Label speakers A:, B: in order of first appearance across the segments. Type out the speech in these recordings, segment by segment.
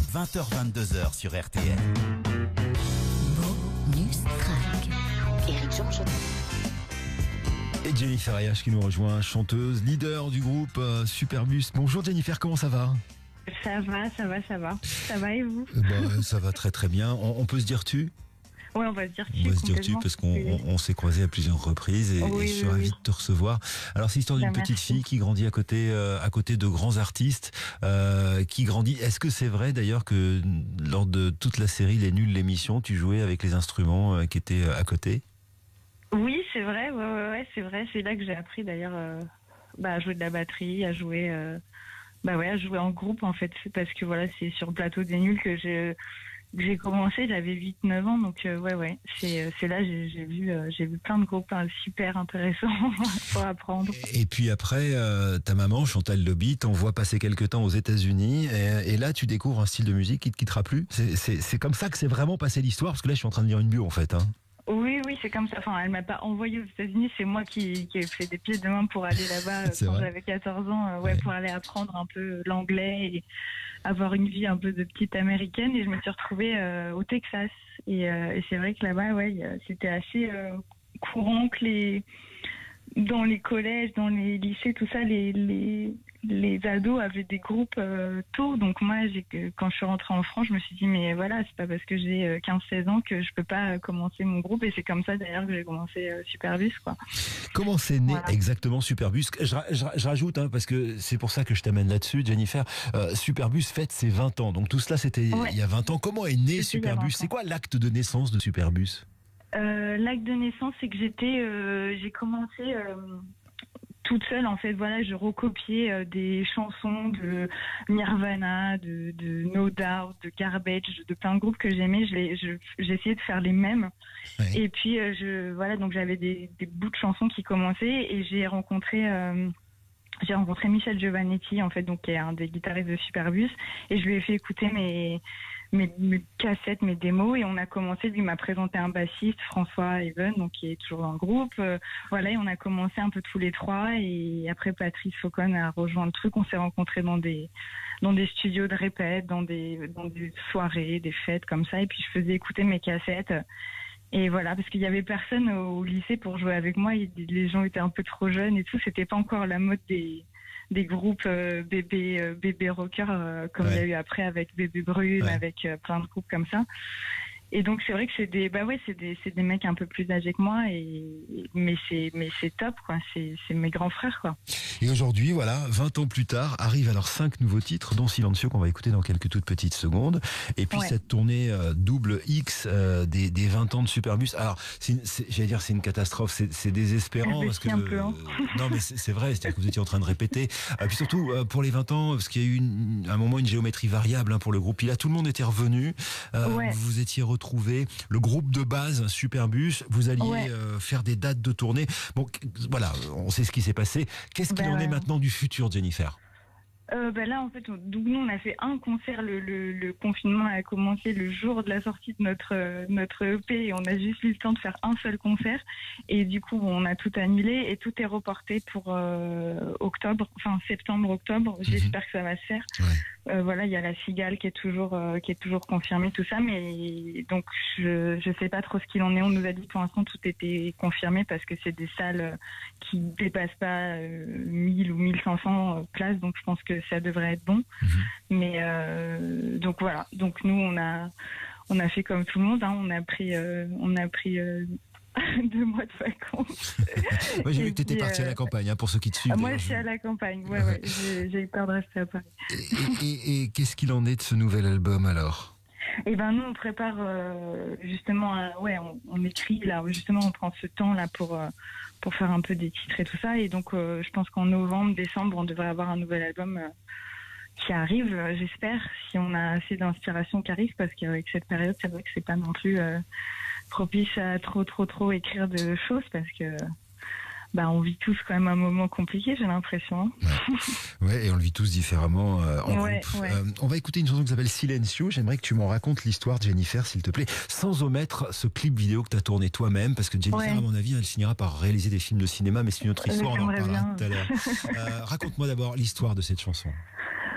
A: 20h-22h sur RTL.
B: Bonus track. Éric Jean-Jean.
C: Et Jennifer Ayache qui nous rejoint, chanteuse, leader du groupe Superbus. Bonjour Jennifer, comment ça va ?
D: Ça va. Ça va et vous ?
C: Ça va très très bien. On peut se dire tu ?
D: Oui, on va se dire tu.
C: On va se dire tu parce qu'on s'est croisés à plusieurs reprises et je suis ravi de te recevoir. Alors c'est l'histoire d'une petite fille qui grandit à côté de grands artistes, qui grandit. Est-ce que c'est vrai d'ailleurs que lors de toute la série Les Nuls, l'émission, tu jouais avec les instruments qui étaient à côté ?
D: Oui, c'est vrai. Ouais, c'est vrai. C'est là que j'ai appris d'ailleurs à jouer de la batterie, à jouer en groupe en fait. Parce que voilà, c'est sur le plateau des Nuls que j'ai commencé. J'avais 8-9 ans, donc c'est là j'ai vu plein de groupes super intéressants pour apprendre.
C: Et puis après, ta maman Chantal Lobby t'envoie passer quelques temps aux États-Unis et là tu découvres un style de musique qui te quittera plus. C'est comme ça que c'est vraiment passé l'histoire, parce que là je suis en train de lire une bio en fait.
D: Oui, c'est comme ça. Enfin, elle m'a pas envoyé aux États-Unis. C'est moi qui ai fait des pieds de main pour aller là-bas quand j'avais 14 ans, pour aller apprendre un peu l'anglais et avoir une vie un peu de petite américaine. Et je me suis retrouvée au Texas. Et c'est vrai que là-bas, c'était assez courant que dans les collèges, dans les lycées, tout ça, les ados avaient des groupes tôt. Donc moi, quand je suis rentrée en France, je me suis dit, mais voilà, c'est pas parce que j'ai 15-16 ans que je peux pas commencer mon groupe. Et c'est comme ça d'ailleurs que j'ai commencé Superbus, quoi.
C: Comment c'est né exactement Superbus ? Je rajoute, parce que c'est pour ça que je t'amène là-dessus, Jennifer. Superbus fête ses 20 ans. Donc tout cela, c'était il y a 20 ans. Comment est né Superbus ? C'est quoi l'acte de naissance de Superbus ?
D: L'acte de naissance, c'est que j'ai commencé toute seule, en fait. Voilà, je recopiais des chansons de Nirvana, de No Doubt, de Garbage, de plein de groupes que j'aimais. J'essayais de faire les mêmes. Ouais. Et puis donc j'avais des bouts de chansons qui commençaient et j'ai rencontré Michel Giovannetti, en fait, donc qui est un des guitaristes de Superbus, et je lui ai fait écouter mes cassettes, mes démos, et on a commencé. Lui m'a présenté un bassiste, François Even, donc qui est toujours dans le groupe. Et on a commencé un peu tous les trois, et après Patrice Faucon a rejoint le truc. On s'est rencontrés dans des studios de répète, dans des soirées, des fêtes comme ça, et puis je faisais écouter mes cassettes. Et voilà, parce qu'il y avait personne au lycée pour jouer avec moi. Les gens étaient un peu trop jeunes et tout. C'était pas encore la mode des groupes bébé rockers comme il y a eu après avec Bébé Brune, avec plein de groupes comme ça. Et donc c'est vrai que c'est des mecs un peu plus âgés que moi, mais c'est top, quoi. C'est mes grands frères, quoi.
C: Et aujourd'hui, 20 ans plus tard, arrivent alors 5 nouveaux titres, dont Silencio qu'on va écouter dans quelques toutes petites secondes. Et puis cette tournée double X des 20 ans de Superbus. Alors, j'allais dire c'est une catastrophe, c'est désespérant parce que non mais c'est vrai, c'est-à-dire que vous étiez en train de répéter. Puis surtout pour les 20 ans, parce qu'il y a eu un moment une géométrie variable pour le groupe. Puis là, tout le monde était revenu. Vous étiez retrouvé le groupe de base Superbus. Vous alliez faire des dates de tournée. Bon, voilà, on sait ce qui s'est passé. Qu'est-ce qu'il en est maintenant du futur, Jennifer ?
D: Là, en fait, donc nous, on a fait un concert. Le confinement a commencé le jour de la sortie de notre EP, et on a juste eu le temps de faire un seul concert. Et du coup, on a tout annulé et tout est reporté pour septembre-octobre. J'espère que ça va se faire. Il y a la Cigale qui est toujours confirmée, tout ça, mais donc je sais pas trop ce qu'il en est. On nous a dit pour l'instant tout était confirmé parce que c'est des salles qui dépassent pas 1000 ou 1500 places, donc je pense que ça devrait être bon. Mais donc voilà. Donc nous on a fait comme tout le monde, on a pris 2 mois de vacances.
C: Moi, j'ai vu que tu étais partie à la campagne, pour ceux qui te suivent.
D: Moi, je suis à la campagne, j'ai eu peur de rester à Paris.
C: Et qu'est-ce qu'il en est de ce nouvel album, alors ?
D: Eh ben, nous, on prépare justement, on écrit, là, justement, on prend ce temps-là pour faire un peu des titres et tout ça. Et donc, je pense qu'en novembre, décembre, on devrait avoir un nouvel album qui arrive, j'espère, si on a assez d'inspiration qui arrive, parce qu'avec cette période, c'est vrai que c'est pas non plus propice à trop écrire de choses, parce que on vit tous quand même un moment compliqué, j'ai l'impression.
C: Et on le vit tous différemment en groupe. On va écouter une chanson qui s'appelle Silencio. J'aimerais que tu m'en racontes l'histoire, Jennifer, s'il te plaît, sans omettre ce clip vidéo que tu as tourné toi-même, parce que Jennifer, à mon avis, elle finira par réaliser des films de cinéma, mais c'est une autre histoire, on en parlera tout à l'heure. Raconte-moi d'abord l'histoire de cette chanson.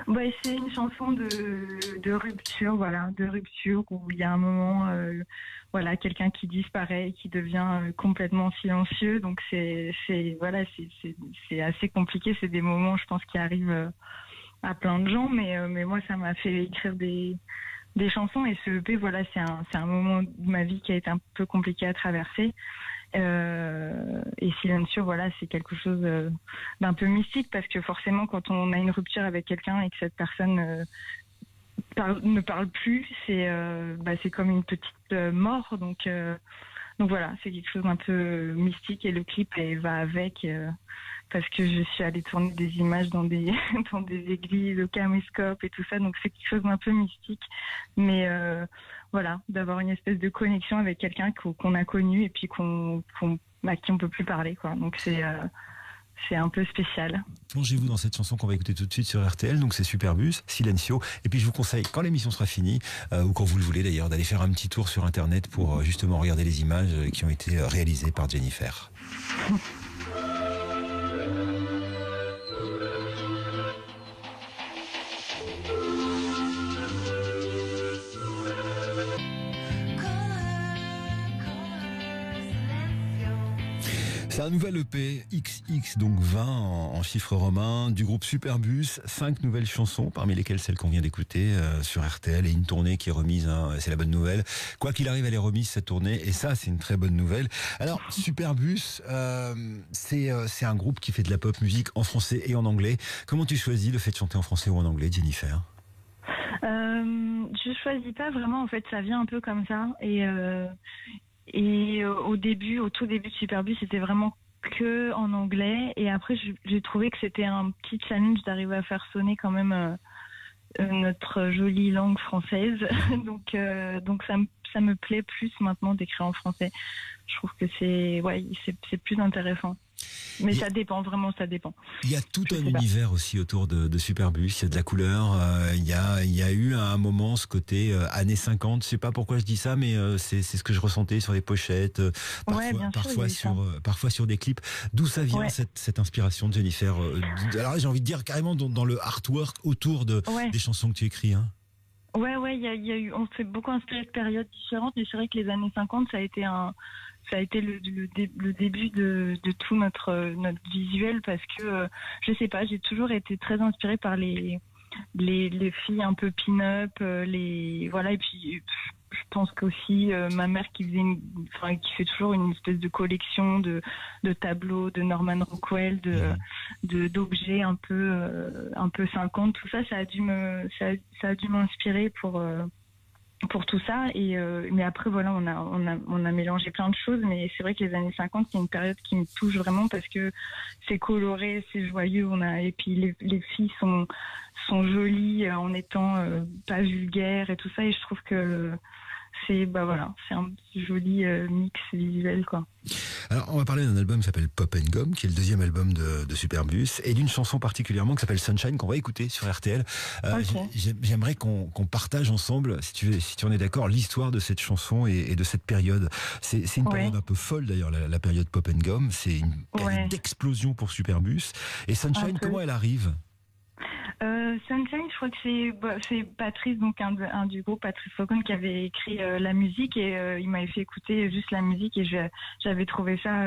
D: C'est une chanson de rupture, voilà, de rupture où il y a un moment, voilà, quelqu'un qui disparaît, et qui devient complètement silencieux. Donc voilà, c'est assez compliqué. C'est des moments, je pense, qui arrivent à plein de gens, mais moi, ça m'a fait écrire des chansons, et ce EP, voilà, c'est un moment de ma vie qui a été un peu compliqué à traverser. Et Silencio, voilà, c'est quelque chose d'un peu mystique, parce que forcément, quand on a une rupture avec quelqu'un et que cette personne ne parle plus, c'est comme une petite mort. Donc voilà, c'est quelque chose d'un peu mystique, et le clip va avec. Parce que je suis allée tourner des images dans des dans des églises au caméscope et tout ça, donc c'est quelque chose d'un peu mystique, mais voilà, d'avoir une espèce de connexion avec quelqu'un qu'on a connu et puis à qui on peut plus parler, quoi. Donc c'est un peu spécial.
C: Plongez-vous dans cette chanson qu'on va écouter tout de suite sur RTL, donc c'est Superbus, Silencio. Et puis je vous conseille, quand l'émission sera finie, ou quand vous le voulez d'ailleurs, d'aller faire un petit tour sur Internet pour justement regarder les images qui ont été réalisées par Jennifer. C'est un nouvel EP, XX, donc 20 en chiffres romains, du groupe Superbus, 5 nouvelles chansons, parmi lesquelles celle qu'on vient d'écouter sur RTL, et une tournée qui est remise, c'est la bonne nouvelle. Quoi qu'il arrive, elle est remise, cette tournée, et ça, c'est une très bonne nouvelle. Alors, Superbus, c'est un groupe qui fait de la pop musique en français et en anglais. Comment tu choisis le fait de chanter en français ou en anglais, Jennifer ?
D: Je choisis pas vraiment, en fait, ça vient un peu comme ça, et au tout début de Superbus, c'était vraiment que en anglais. Et après, j'ai trouvé que c'était un petit challenge d'arriver à faire sonner quand même notre jolie langue française. donc ça me plaît plus maintenant d'écrire en français. Je trouve que c'est plus intéressant. Mais ça dépend, vraiment, ça dépend.
C: Il y a tout un univers aussi autour de Superbus, il y a de la couleur, il y a eu à un moment ce côté années 50, je sais pas pourquoi je dis ça, mais c'est ce que je ressentais sur les pochettes, parfois sur des clips. D'où ça vient cette inspiration de Jennifer? Alors j'ai envie de dire carrément dans le artwork autour des chansons que tu écris, hein.
D: Ouais, on s'est beaucoup inspiré de périodes différentes, mais c'est vrai que les années 50, ça a été le début de tout notre visuel, parce que je sais pas, j'ai toujours été très inspirée par les filles un peu pin-up, voilà, et puis je pense qu'aussi ma mère qui fait toujours une espèce de collection de tableaux de Norman Rockwell, d'objets un peu 50, tout ça, ça a dû m'inspirer pour tout ça. Mais après, voilà, on a mélangé plein de choses, mais c'est vrai que les années 50, c'est une période qui me touche vraiment, parce que c'est coloré, c'est joyeux, et puis les filles sont jolies en étant pas vulgaires et tout ça, et je trouve que c'est un petit joli mix visuel, quoi.
C: Alors, on va parler d'un album qui s'appelle Pop & Gum, qui est le deuxième album de Superbus, et d'une chanson particulièrement qui s'appelle Sunshine, qu'on va écouter sur RTL. J'aimerais qu'on partage ensemble, si tu en es d'accord, l'histoire de cette chanson et de cette période. C'est une période un peu folle, d'ailleurs, la période Pop & Gum. C'est une période d'explosion pour Superbus. Et Sunshine, comment elle arrive ?
D: Sunshine, je crois que c'est Patrice, donc un du groupe, Patrice Faucon, qui avait écrit la musique, et il m'avait fait écouter juste la musique, et j'avais trouvé ça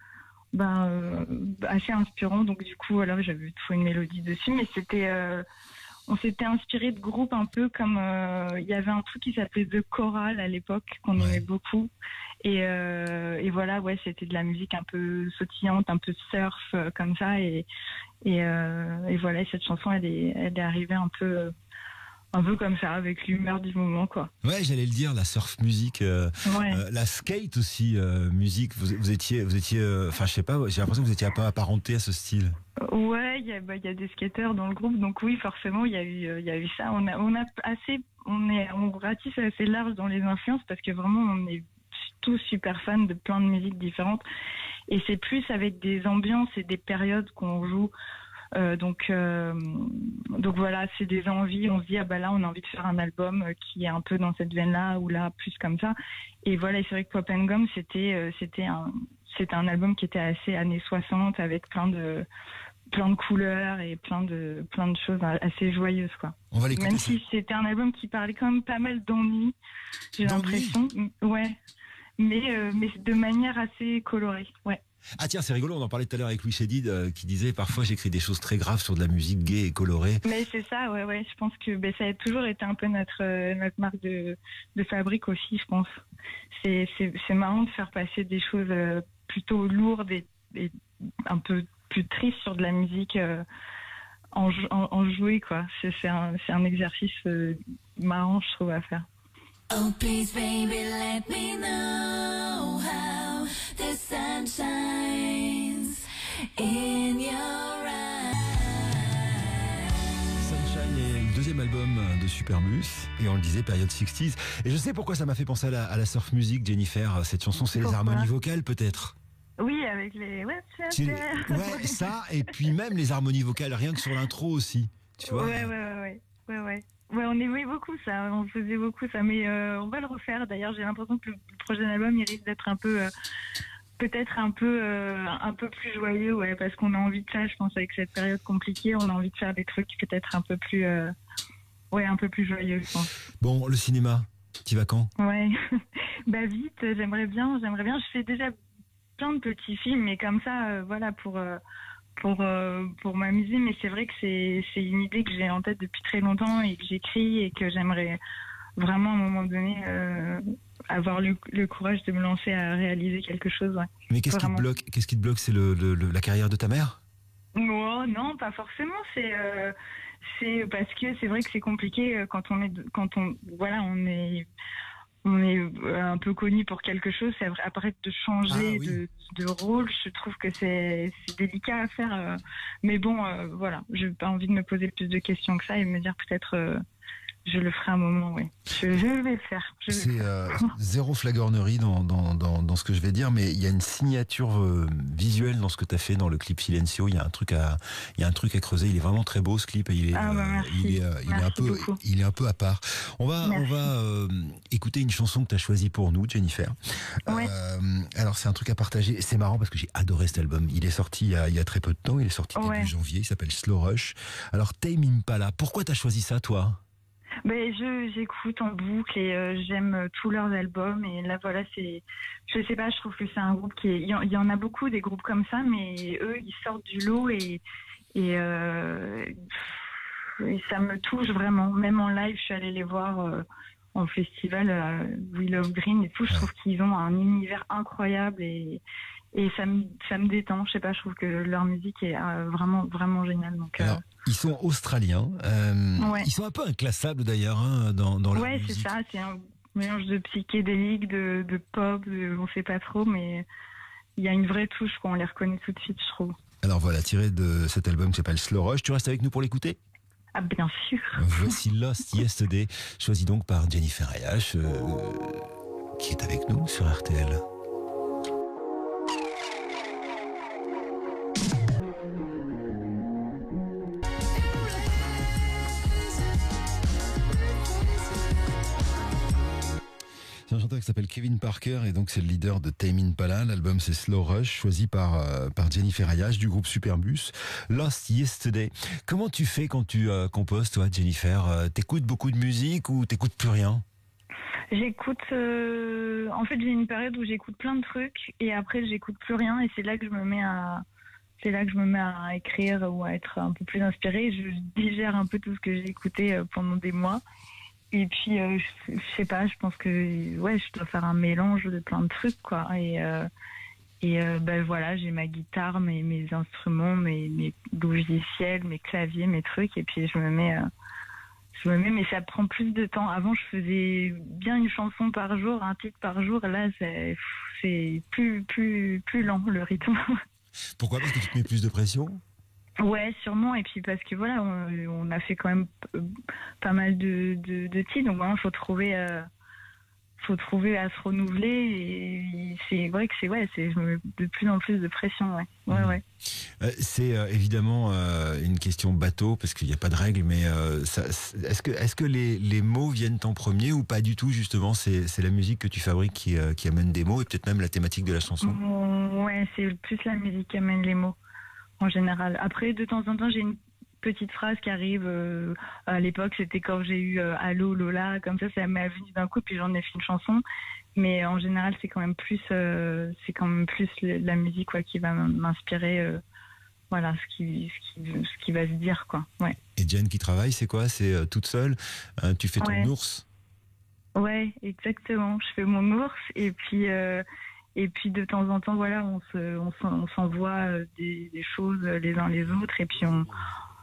D: assez inspirant. Donc du coup, alors j'avais trouvé une mélodie dessus, mais on s'était inspiré de groupes un peu comme il y avait un truc qui s'appelait The Choral à l'époque, qu'on aimait beaucoup, et voilà, c'était de la musique un peu sautillante, un peu surf, comme ça, et voilà, cette chanson elle est arrivée un peu comme ça, avec l'humeur du moment, quoi.
C: Ouais, j'allais le dire, la surf musique, la skate aussi musique. Vous étiez, enfin, je sais pas, j'ai l'impression que vous étiez un peu apparenté à ce style.
D: Ouais, il y a des skateurs dans le groupe, donc oui, forcément, il y a eu ça. On ratisse assez large dans les influences, parce que vraiment, on est tous super fans de plein de musiques différentes, et c'est plus avec des ambiances et des périodes qu'on joue. Donc voilà, c'est des envies, on se dit là on a envie de faire un album qui est un peu dans cette veine-là, ou là plus comme ça. Et voilà, c'est vrai que Pop & Gum, c'était un album qui était assez années 60, avec plein plein de couleurs et plein de choses assez joyeuses, quoi.
C: On va l'écouter.
D: Même si c'était un album qui parlait quand même pas mal d'ennui, j'ai l'impression. Ouais. Mais de manière assez colorée, ouais.
C: Ah tiens, c'est rigolo, on en parlait tout à l'heure avec Louis Chédid qui disait parfois j'écris des choses très graves sur de la musique gaie et colorée.
D: Mais c'est ça, ouais. Je pense que ça a toujours été un peu notre marque de fabrique aussi, je pense. C'est marrant de faire passer des choses plutôt lourdes et un peu plus tristes sur de la musique en jouer, quoi. C'est un exercice marrant, je trouve, à faire.
A: Oh please baby let me know how the sun shines in your eyes.
C: Sunshine est le deuxième album de Superbus et on le disait période 60s. Et je sais pourquoi ça m'a fait penser à la surf music, Jennifer. Cette chanson, c'est les harmonies vocales peut-être.
D: Oui, avec les
C: Ouais, ça et puis même les harmonies vocales, rien que sur l'intro aussi. Tu vois.
D: Ouais, on aimait beaucoup ça, on faisait beaucoup ça, mais on va le refaire. D'ailleurs, j'ai l'impression que le prochain album, il risque d'être peut-être un peu plus joyeux, ouais, parce qu'on a envie de ça, je pense, avec cette période compliquée, on a envie de faire des trucs peut-être un peu plus joyeux, je pense.
C: Bon, le cinéma, t'y vas quand?
D: Ouais, bah vite, j'aimerais bien. Je fais déjà plein de petits films, mais comme ça, voilà, pour m'amuser, mais c'est vrai que c'est une idée que j'ai en tête depuis très longtemps et que j'écris et que j'aimerais vraiment à un moment donné avoir le courage de me lancer à réaliser quelque chose. Ouais.
C: Mais qu'est-ce qui te bloque? C'est la carrière de ta mère?
D: Oh, non, pas forcément. C'est parce que c'est vrai que c'est compliqué quand on est un peu connu pour quelque chose, c'est après de changer de rôle, je trouve que c'est délicat à faire. Mais bon, voilà, j'ai pas envie de me poser plus de questions que ça et me dire peut-être je le ferai un moment, oui. Je vais le faire.
C: C'est zéro flagornerie dans ce que je vais dire, mais il y a une signature visuelle dans ce que tu as fait dans le clip Silencio. Il y a un truc à creuser. Il est vraiment très beau ce clip. Et il est un peu à part. On va écouter une chanson que tu as choisie pour nous, Jennifer.
D: Ouais.
C: Alors c'est un truc à partager. C'est marrant parce que j'ai adoré cet album. Il est sorti il y a très peu de temps. Il est sorti début janvier. Il s'appelle Slow Rush. Alors Tame Impala, pourquoi tu as choisi ça, toi?
D: J'écoute en boucle et j'aime tous leurs albums et là voilà, je sais pas, je trouve que c'est un groupe il y en a beaucoup des groupes comme ça, mais eux ils sortent du lot et ça me touche vraiment. Même en live, je suis allée les voir en festival Willow Green et tout. Je trouve qu'ils ont un univers incroyable et ça me détend. Je sais pas, je trouve que leur musique est vraiment vraiment géniale. Donc
C: alors, ils sont australiens. Ils sont un peu inclassables d'ailleurs dans leur musique.
D: Ouais, c'est ça. C'est un mélange de psychédélique, de pop, on sait pas trop, mais il y a une vraie touche, quoi. On les reconnaît tout de suite, je trouve.
C: Alors voilà, tiré de cet album qui s'appelle Slow Rush. Tu restes avec nous pour l'écouter?
D: Ah, bien sûr.
C: Voici Lost Yesterday, choisi donc par Jennifer Ayash, qui est avec nous sur RTL. C'est un chanteur qui s'appelle Kevin Parker et donc c'est le leader de Tame Impala. L'album c'est Slow Rush, choisi par Jennifer Ayash du groupe Superbus. Lost Yesterday. Comment tu fais quand tu composes, toi, Jennifer? T'écoutes beaucoup de musique ou t'écoutes plus rien?
D: J'écoute. En fait, j'ai une période où j'écoute plein de trucs et après j'écoute plus rien et c'est là que je me mets à écrire ou à être un peu plus inspirée. Je digère un peu tout ce que j'ai écouté pendant des mois. Et puis, je sais pas, je pense que je dois faire un mélange de plein de trucs, quoi. Et voilà, j'ai ma guitare, mes instruments, mes logiciels, mes claviers, mes trucs. Et puis, je me mets, mais ça prend plus de temps. Avant, je faisais bien une chanson par jour, un titre par jour. Là, c'est plus lent, le rythme.
C: Pourquoi? Parce que tu te mets plus de pression?
D: Ouais, sûrement. Et puis parce que voilà, on a fait quand même pas mal de titres, donc vraiment faut trouver à se renouveler. Et c'est vrai que je me mets de plus en plus de pression. Ouais.
C: C'est évidemment une question bateau parce qu'il n'y a pas de règles, mais est-ce que les mots viennent en premier ou pas du tout? Justement, c'est la musique que tu fabriques qui amène des mots et peut-être même la thématique de la chanson.
D: Ouais, c'est plus la musique qui amène les mots. en général. Après, de temps en temps, j'ai une petite phrase qui arrive. À l'époque, c'était quand j'ai eu Allô Lola, comme ça m'est venu d'un coup, puis j'en ai fait une chanson. Mais en général, c'est quand même plus la musique quoi, qui va m'inspirer. Voilà, ce qui va se dire, quoi. Ouais.
C: Et Jen qui travaille, c'est quoi? C'est toute seule? Tu fais ton
D: Ouais.
C: ours?
D: Ouais, exactement. Je fais mon ours et puis de temps en temps, voilà, on s'envoie des choses les uns les autres et puis on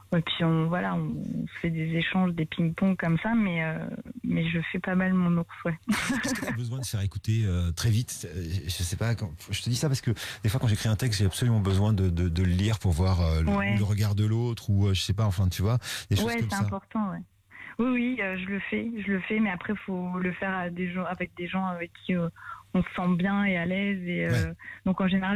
D: fait des échanges, des ping-pong comme ça, mais je fais pas mal mon ours, ouais.
C: Est-ce que tu as besoin de se faire écouter très vite? Je sais pas, je te dis ça parce que des fois quand j'écris un texte, j'ai absolument besoin de le lire pour voir le regard de l'autre ou je sais pas, enfin tu vois, des choses comme ça.
D: Ouais, c'est important, ouais. Oui, je le fais, mais après, faut le faire avec des gens avec qui on se sent bien et à l'aise. Et,
C: Ouais.
D: donc, en général,